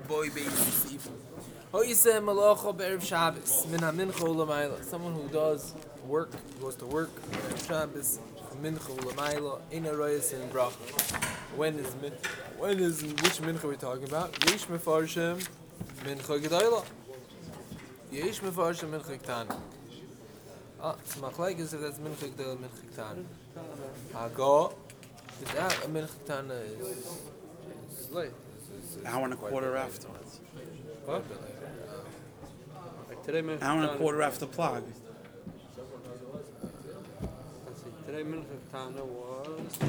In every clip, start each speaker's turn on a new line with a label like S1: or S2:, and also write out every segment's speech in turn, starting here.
S1: boy baby. Hoyse malacha be'erev Shabbos min ha-mincha u'lamayla. Someone who does work, goes to work, be'erev Shabbos, mincha u'lamayla, ina royes in bracha. When is which mincha we're talking about? Yesh mefarshim mincha gedayla. Yesh mefarshim mincha ktana. It's machlekes if that's mincha gedayla, mincha ktana. Hago, that a mincha ktana is late.
S2: Hour and a quarter afterwards.
S3: What? Like today,
S2: Hour and a quarter after plug.
S3: Let's see. Today, Mincha Tana was.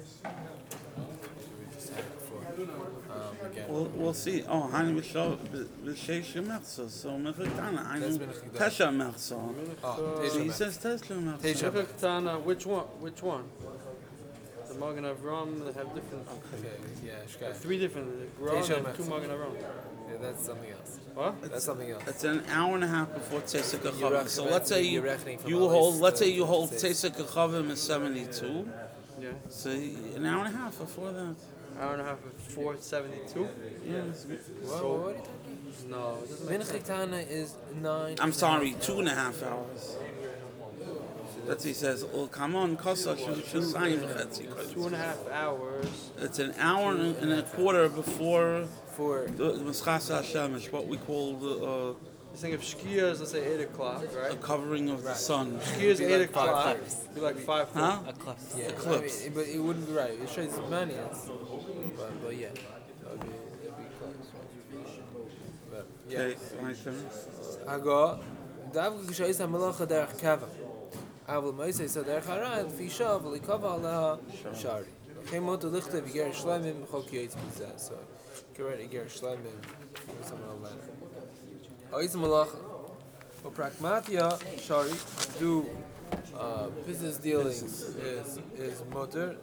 S2: We'll see. Oh, Hani B'Sheish Merza. So Mincha Tana.
S1: That's
S2: Hani
S1: Mincha
S2: Tesha Merza.
S1: Tesha
S2: So he says Tesha Merza.
S1: Tesha.
S3: Mincha Tana. Which one? The Magen Avram. They have different.
S1: Okay, yeah,
S3: They have
S1: shkai.
S3: three different.
S1: Tesha
S3: and two
S1: Merza.
S3: Magen Avram.
S1: Yeah, that's something else.
S3: What?
S1: That's something else.
S2: It's an hour and a half before Tzesek HaChavim. So let's say
S1: you're reckoning from
S2: you
S1: Aleph
S2: hold. Let's
S1: to
S2: say you hold
S1: Tzesek.
S2: Tzesek HaChavim is 72.
S3: Yeah.
S2: So an hour and a half before that.
S3: Hour and a half before 72.
S2: Yes.
S1: What are you talking?
S3: No, it doesn't make
S1: Mincha
S3: sense.
S1: Tana is 9.
S2: I'm sorry, 2.5 hours. That's he says. Oh, come on, Kosa should sign
S3: 2.5 hours.
S2: It's an hour and a quarter before
S1: For
S2: the Maschas Hashemesh, what we call the
S3: You think if Shkia is, let's say 8 o'clock, right?
S2: covering of the sun.
S3: Shkia is
S1: Be
S3: 8
S1: like
S3: o'clock.
S1: 5:30.
S3: Be like 5.
S2: Huh?
S1: yeah,
S2: Eclipse.
S1: I mean, but it wouldn't be right. It shows manias. But yeah, that'd be close. But yeah.
S2: Okay, my turn.
S1: Hago, Dav Gishayis HaMalacha Derech Kava. Avol Moisei so Derech Haran, Fisha, V'likava Aleha, Shari. Chemot Lichte V'ger Shlemim, Chok Yetz B'zeh. So, get ready, Ger Shlemim, someone will learn. Ois Malacha. For Pragmatia, Shari, do business dealings is motor.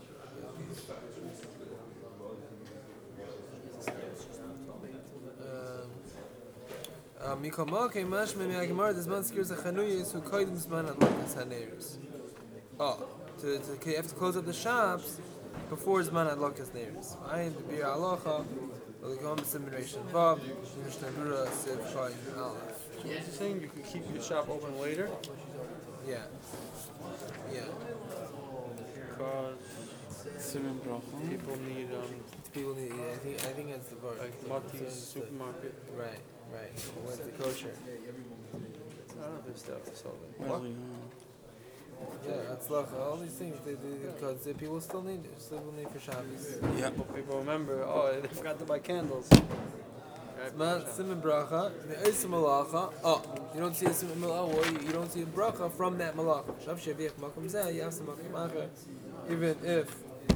S1: Mikamake mashme me'agemar this man skirs a chanuyis who koydim zman adlakas haneris. Oh, you have to close up the shops before zman adlakas neris. Ayin the bir alacha, v'likom b'simination vav, mishnah brura siv chayin aleph.
S3: So what's he saying? You can keep your shop open later?
S1: Yeah. Yeah.
S3: Because
S2: Simon Bracha.
S3: people need,
S1: People need. I think that's the word.
S3: like, Mati's supermarket.
S1: Right. When's the kosher?
S3: I don't know if it's still sold.
S2: Well,
S1: Yeah, that's like all these things. Because the people still need it. Still need for Shabbos.
S2: yeah.
S3: But people remember, they forgot to buy candles.
S1: Man, Simon bracha, me'osim malacha. Oh, you don't see a simon malacha. You don't see a bracha from that malacha. Shav sheviach makom zeh, you have some makom acher. Even if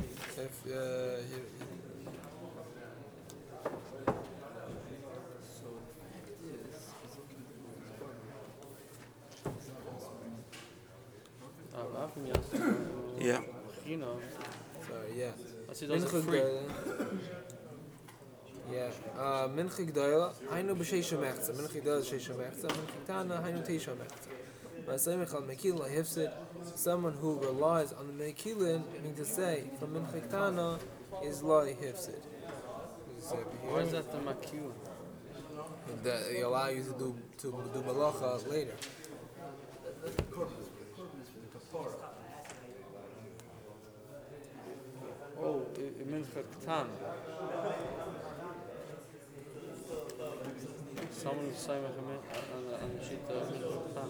S2: Yeah.
S3: You know,
S1: sorry, yeah.
S3: I see those are free.
S1: Yeah. Mincha g'dayla, haynu b'sheisha mechza. Mincha g'dayla sheisha mechza. Mincha tana, haynu teisha mechza. Ma'aseh mechal mekila hifsid. Someone who relies on the mekilin, meaning to say, from mincha tana is lai hifsid.
S3: Why is that the makil?
S1: That they allow you to do malacha later.
S3: Oh, it means katan. Someone is saying on the sheet of katan.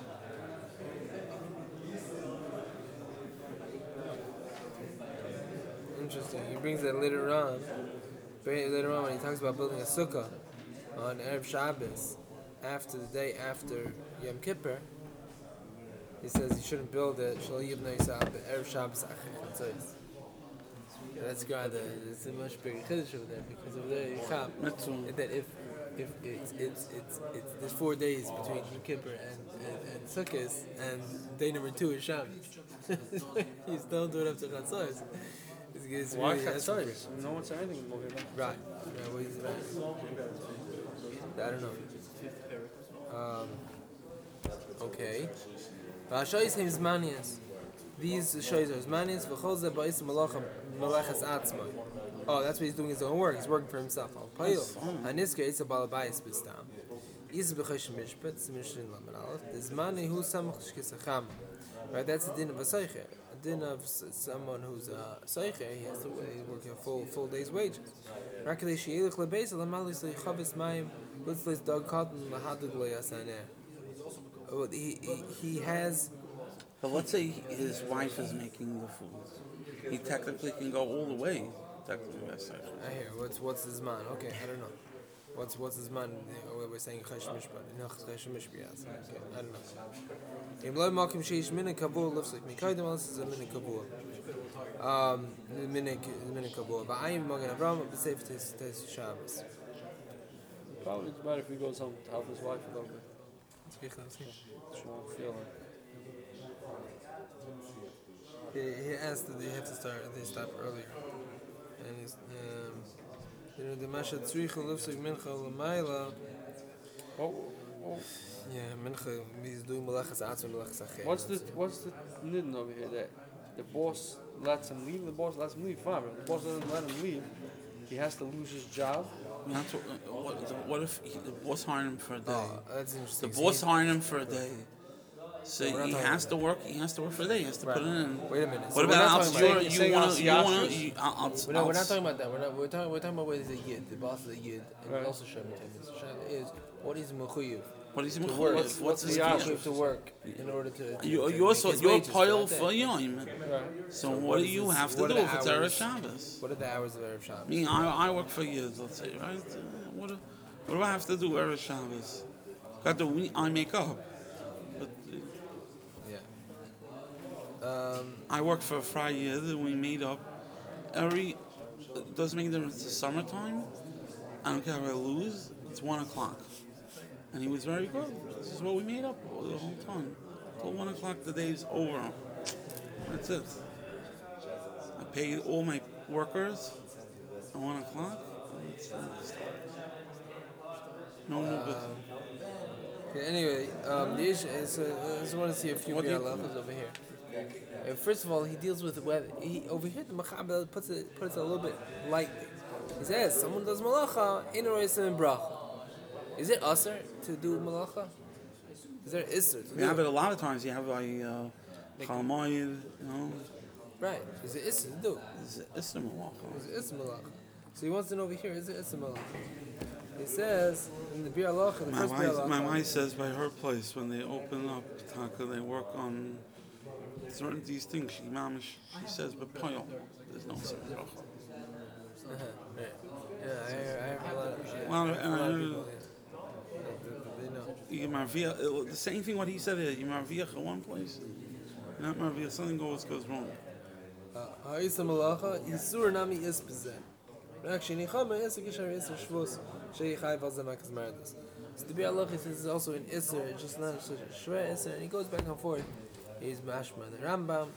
S1: Interesting. He brings that later on. Later on when he talks about building a sukkah on Erev Shabbos, after the day after Yom Kippur, he says you shouldn't build it. Shal yibnei Erev Shabbos achir chatzos. That's God. It's a much bigger chiddush over there because over there you chab that if it's there's 4 days between Yom Kippur and Sukkot, and day number 2 is Shabbos. You still do it up to chatzos. It's
S3: Why
S1: really
S3: chatzos? No one said anything about it.
S1: right. Yeah, what is it? I don't know. Okay. V'hashoyis hem zmanias. These shoys are zmanias. V'chol ze ba'is malachas atzma. Oh, that's what he's doing his own work. He's working for himself.
S2: That's fine.
S1: In this case, a balabayis bistam. Is b'chesh mishpat z'mishin lamed aleph. The zmani hu samach shkisacham. Right, that's the din of a seicher. A din of someone who's a seicher. He has to work a full day's wages. Rakadei sheyelich lebeis lamalis lechavis mayim litzlis dog cotton lahadug leyasaneh. He has.
S2: But let's say his wife is making the food. He technically can go all the way. Technically, that's it.
S1: I hear. What's his man? Okay, I don't know. What's his man? We're saying chesh mishpat. No, chesh mishpat. Okay, I don't know. Im loy makim sheish minik kabul looks like mikaydem else is a minik kabul. Minik kabul. But I am Magen Avraham. But safe to Shabbos.
S3: Probably it's better if he goes home to help his wife a little bit. She won't feel it.
S1: He asked that they have to stop earlier. And he's, the Masha Tzricha looks like Mincha Lamaila.
S3: Oh.
S1: Yeah, Mincha, he's doing Malachas Atzim, Malachas Achet.
S3: What's the nidin over here? That the boss lets him leave. The boss lets him leave. Fine, but the boss doesn't let him leave. He has to lose his job.
S2: What if the boss hired him for a day?
S1: Oh, that's interesting.
S2: The boss hired him for a day. So he has to work. He has to work for a day. He has to put it in.
S1: Wait a minute.
S2: What about else? You want to?
S1: We're not talking about that. We're talking about whether he's a yid. The boss is a yid, and
S3: Right.
S1: also Shem is what is mechuyev
S2: What is he
S1: to
S2: mechuyev?
S1: work?
S2: What's his
S1: mechuyev to work in order to?
S2: You're pile for yom.
S3: Right.
S2: So what do you have to do if it's Erev Shabbos?
S1: What are the hours of Erev Shabbos?
S2: Me, I work for years. Let's say, right? What do I have to do Erev Shabbos? I make up. But I work for a Friday that we made up. It doesn't make a difference. It's summertime. I don't care if I lose. It's 1 o'clock. And he was very good. This is what we made up the whole time. Till 1 o'clock, the day's over. That's it. I paid all my workers at 1 o'clock. No more business.
S1: Okay, anyway, the issue is, I just want to see a few levels over here. First of all, he deals with whether over here the Machabel puts it a little bit lightly. He says someone does malacha in a bracha. Is it usher to do malacha? Is there isser to do?
S2: Yeah, but a lot of times you have Chalamoyed, you know.
S1: Right. Is it isser to do?
S2: It's Isser Malacha.
S1: Is it isser malacha? So he wants to know over here. Is it isser malacha? He says in the Bir Halacha, the first Bir Halacha.
S2: My wife says by her place when they open up Taka, they work on certain these things. She says, but Poyal, there's no Isser Malacha.
S1: Right. Yeah, I heard a lot of shit.
S2: Well, and I heard
S1: They know.
S2: the same thing what he said here. You marviach at one place, not marviach. Something goes wrong.
S1: Ha'isa malacha yisur nami is bezeh. Actually, nichama is a gishar is shvus shei chayv al zemakas mardas. So the Bir Halacha is also in Isser, it's just not such a shver Isser, and he goes back and forth. He's mashma the Rambam.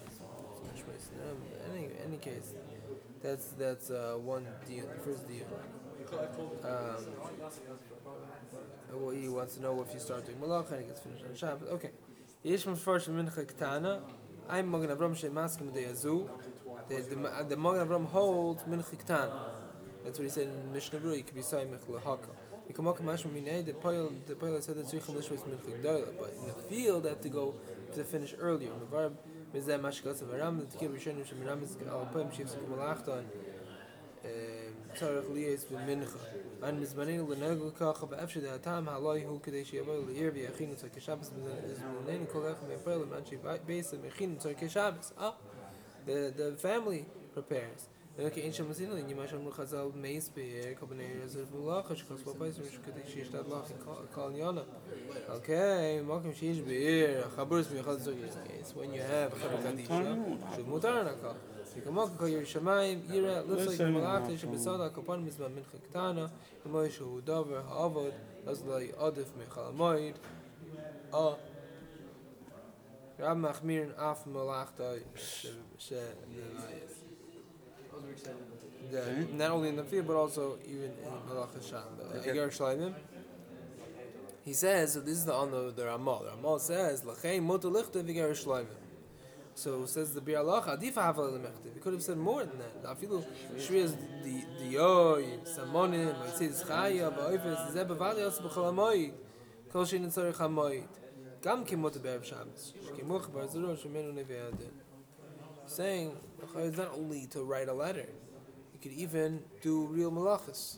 S1: In any case, that's one deal, the first deal. Well, he wants to know if you start doing malacha and it gets finished on Shabbos. Okay. Yesh mefresh mincha ketana. I'm Magen Avraham shemaskim deyazu. The Magen Avraham holds mincha ketana. That's what he said in Mishnah Berurah. He could be saying mincha lehaka. The Poyel said that tzrichim lishvus mincha gdola, but in the field they have to go to finish earlier. Mevarb mizeh mashkas avaram. The tikir rishonim shemiram is al poem shivs kumalachtan. Tzarich liyes b'mincha. And mizmanin l'negel kacha b'efshid ha'tam ha'loi hu k'dei shi'avoy l'ir v'yachinu tzarkei Shabbos mizmanin kolech me'poyel l'manchi beis me'chinu tzarkei Shabbos. The family prepares. Okay, in Shemazino, you might have Chazal Meis Be'er, Kobanei Reserve Mulacha, Shkos Papais, Mishkati Shishtat Lach, and Kalyana. Okay, Malkim Shish Be'er, Chaburs Michal Zogis case. When you have Chabur Kadisha, Shub Mutarnaka. You can mock your Shemaim, Ira, looks like Malach, Shabisada, Kapan Mizma Min Chiktana, Moishu Dover, Avod, Azlai Adif Michal Moid. Rab Machmir Af Malachta Shelayis. Not only in the field, but also even in Malach Hashem. He says, so this is the Ramah. The Ramah says, L'chein mutar lichta v'ger shleimim. So says the Bir Allah, Adif Havel Lemechtiv. He could have said more than that. Afilu Shrias the Yoy, Samonim, Yitzis Chaya, Ba'oifes, Zeb Vali Os B'chalamoid, Kol Shin Tzorich HaMoid. Gam Kimot Be'erev Shabbos. Shkimuch Bar Zero Shemenu Nevi Adin. Saying, it's not only to write a letter. You could even do real malachas.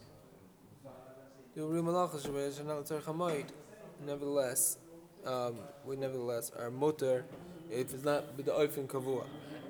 S1: Nevertheless, we nevertheless are mutter if it's not with the oifen kavua.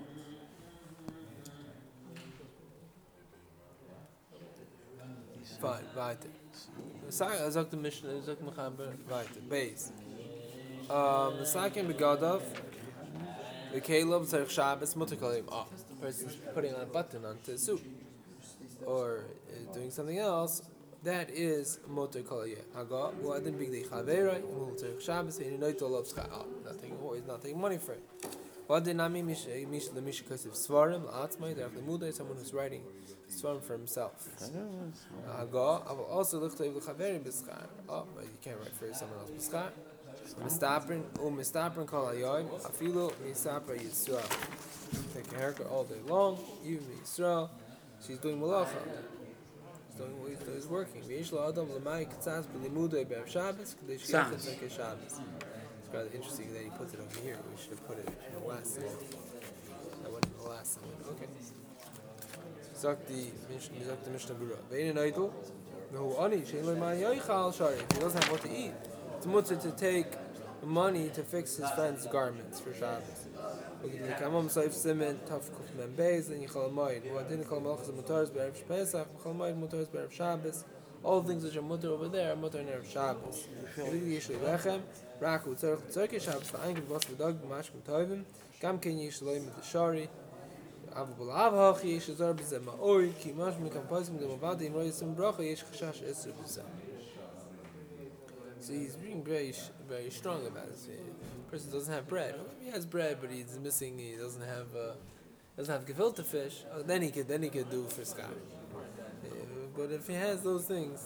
S1: Fine, weiter. Sagt the Mishnah, sagt Mechaber, weiter. Base. The second begadav, the Caleb tzarich Shabbos mutter kalim. Oh, person's putting on a button onto a suit or doing something else. That is motor kolye. Haga, who hadn't big the chavera, who will take Shabbos, and you know to love schar. He's not taking money for it. What did Nami mish the mish kosiv svarim la'atzmai? They have the muda, someone who's writing svarim for himself. Haga, I will also look to the chavera b'schar. Oh, but you can't write for someone else b'schar. Mistaprin kol hayoyim afilu mistapra Yisrael. Take a haircut all day long, even Yisrael. She's doing malacha. He's working. It's rather interesting that he puts it over here. We should have put it in the last one. That wasn't in the last one. Okay. Sagt the Mishnah Berurah. Ve'ein idol, v'hu ani she'lo ma yoichal shari. He doesn't have what to eat. It's mutter to take money to fix his friend's garments for Shabbos. Then you call moed. What didn't call malachas mutaris be'erev Pesach? Call moed mutaris be'erev Shabbos. All things which are mutter over there are mutter in erev Shabbos. Yishli lechem, raku tzarich tzarich Shabbos va'ankin v'os v'dag b'mashkim tovim. Gam ken yishloim with the shari. Avu b'lav hachi yishazar b'zeh ma'ori ki mash mikam posim d'mavadi im royasim bracha yish chashash esr b'zeh. So he's being very strong about it. The person doesn't have bread. He has bread, but he's missing. He doesn't have gefilte fish. Then he could do for sky. But if he has those things,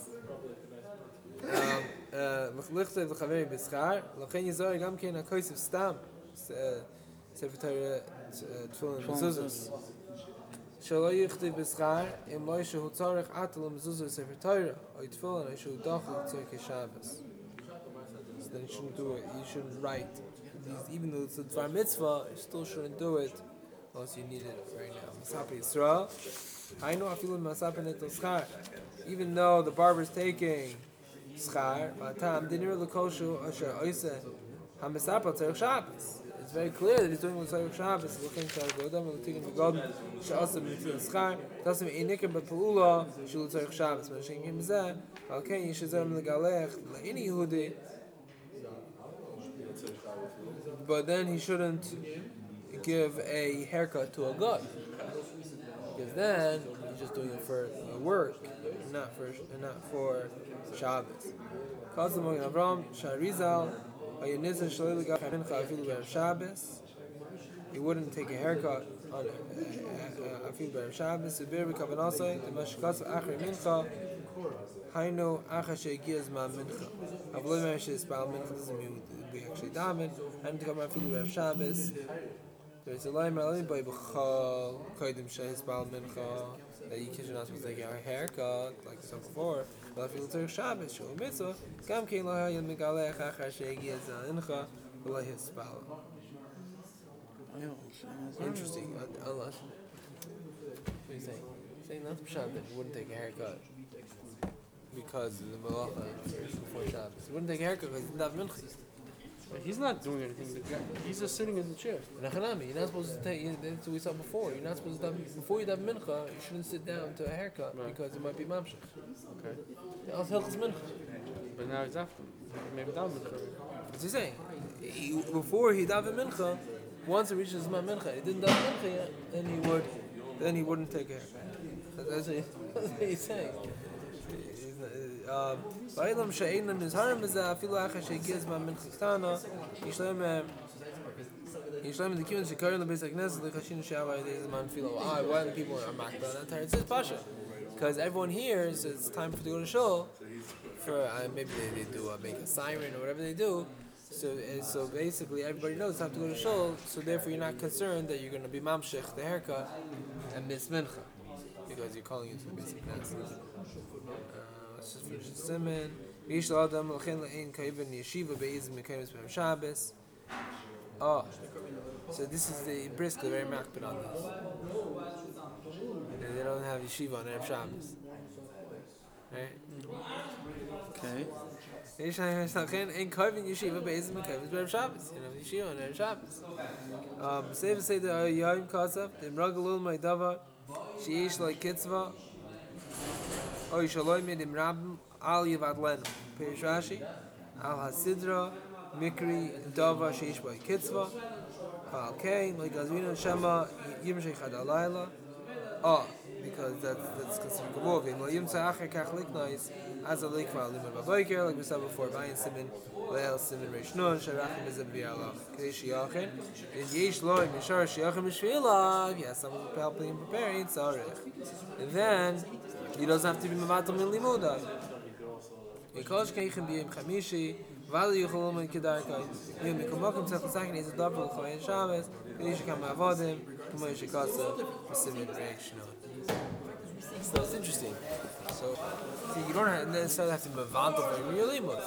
S1: l'chlichte l'chaveri b'schar, l'chen yizar gam kein hakoysiv stam sefer Torah tefillin mezuzos. Shelo yichtiv b'schar im lo shehu tzarich atel mezuzos sefer Torah oy tefillin oy shehu dachel tzorkei Shabbos. Then you shouldn't do it. You shouldn't write. Even though it's a dvar mitzvah, you still shouldn't do it unless you need it right now. Masapi Yisrael. I know I feel masapi netel schar. Even though the barber's taking schar, matam dinir lekoshu asher oise hamisapa tzarich Shabbos. It's very clear that he's doing with tzarich Shabbos. Looking to godam and taking the godam she'asem mitzvah schar. Doesn't mean inikim but peula shul tzarich Shabbos. But shenkim zeh alken yishazem legalech leini Yehudi. But then he shouldn't give a haircut to a guy, because then he's just doing it for work, and not for Shabbos. He wouldn't take a haircut on Afil Shabbos. Hainu achashe gizma mincha. Avloy me'ashes ba'al mincha doesn't mean we actually daven. And to come out from the Shabbos. There's a line alim by b'chal kodim she'es ba'al mincha that you are not supposed to take a haircut like we said before. But if you take Shabbos, shul mitzvah, gam kein lo hayel migalech achashe gizma mincha v'lo his ba'al. Interesting. Unless, what are you saying? Saying not pshat that you wouldn't take a haircut because of the malacha before Shabbos. He wouldn't take a haircut because he didn't have mincha.
S3: He's not doing anything. He's just sitting in the chair.
S1: Nachanami, you're not supposed to take. That's what we saw before. You're not supposed to before you have mincha. You shouldn't sit down to a haircut because it might be mamshach.
S3: Okay.
S1: Else hilchos mincha.
S3: But now he's after. Maybe down mincha.
S1: What's he saying? Before he davened mincha, once it reaches my mincha, he didn't daven mincha yet. Then he wouldn't take a haircut. That's what he's saying. Ba'ilam she'ein nizharim b'zeh afilu acha she'giz ma min chistana yishleim the kibbutz shekarim lebeis hakneses lechashin she'avay deiz man filo. Why the people are makbel that entire? It says pasha because everyone hears it's time to go to shul for maybe they do make a siren or whatever they do. So basically, everybody knows how to go to shul. So therefore, you're not concerned that you're going to be mamshech the haircut and miss mincha because you're calling into the basic class. Let's just finish the siman. V'yishlo adam l'chein le'ein kaiven yeshiva be'ezim mekayim b'hem Shabbos. Oh, so this is the brisker very makbid on this. And they don't have yeshiva on Erev Shabbos, right?
S2: Okay.
S1: In Karvin Yeshiva Beis Mekayim Erev Shabbos. You know, Yeshiva on Erev Shabbos. Say the Yom Kasav, the Mragalul Maidavar, Sheish like Kitzva, O Yishaloi Midim Rabim, Al Yavad Lenu, Perish Rashi, Al Hasidra, Mikri, Dava, Sheish by Kitzva, Al Kain, like Azvina Shema, Yim Sheichad Alayla. Oh, because that's considered Gavovim. Well, Yim Tza'acher Kach Liknais, as a Likva, Lima Baboiker, like we said before, Bayan Simin, Leil Simin Reish Nun, Sharachim Mizab Bialach, Kadesh Yachin, and Yesh Loi, Mishar Shiachim Mishvilah, yes, someone helping and preparing, Tzarech. And then, he doesn't have to be Mavatam in Limuda. Because Keichem B'yim Chamishi, Vali Yuchalom and Kedarkai, Yom Mikomokim Tzach L'Sakin, is a double Chayin Shabbos, Kadesh Kam Avodim, Kumoy Shikasa, Simin Reish Nun. So it's interesting. So, see, you don't necessarily have to be Mavanta for your limud.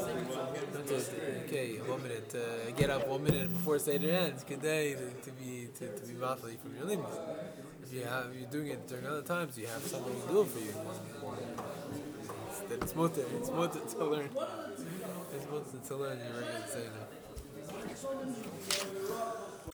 S1: Okay, 1 minute, get up 1 minute before Seder ends, good day to be Mavanta from your limud. If you're doing it during other times, you have somebody to do it for you. It's mutter to learn. It's mutter to learn your regular Seder.